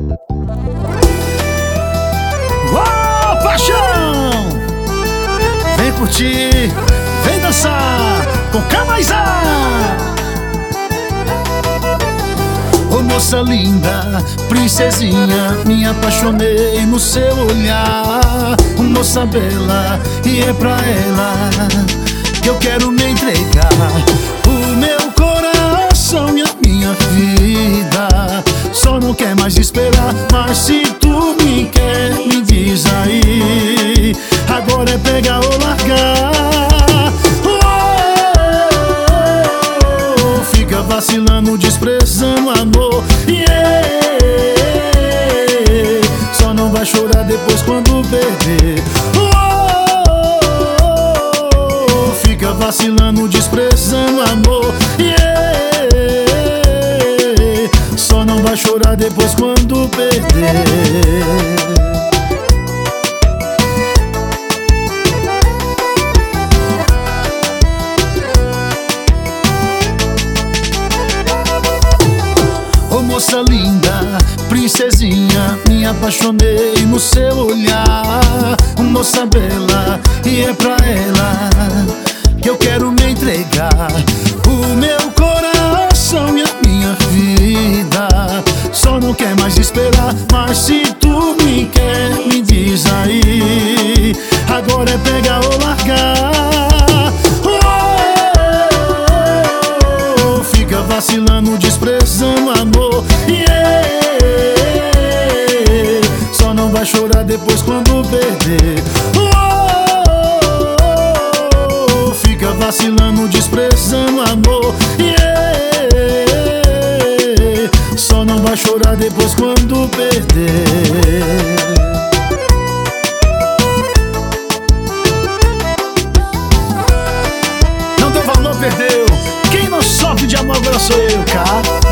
Ô, paixão! Vem curtir, vem dançar com K+A. Ô moça linda, princesinha, me apaixonei no seu olhar. Moça bela, e é pra ela que eu quero me entregar. O meu coração e a minha vida só não quer mais esperar. Mas se tu me quer, me diz aí, agora é pegar ou largar. Fica vacilando, desprezando amor, só não vai chorar depois quando perder. Fica vacilando, desprezando amor, só não vai chorar depois quando perder. Moça linda, princesinha, me apaixonei no seu olhar. Moça bela, e é pra ela que eu quero me entregar. O meu coração e a minha vida só não quer mais esperar. Mas se tu me quer, me diz aí, agora é pegar ou largar. Fica vacilando, desprezando amor, só não vai chorar depois quando perder. Fica vacilando, desprezando amor, só não vai chorar depois quando perder. Não deu valor, perdeu. Quem não sofre de amor agora sou eu, cara.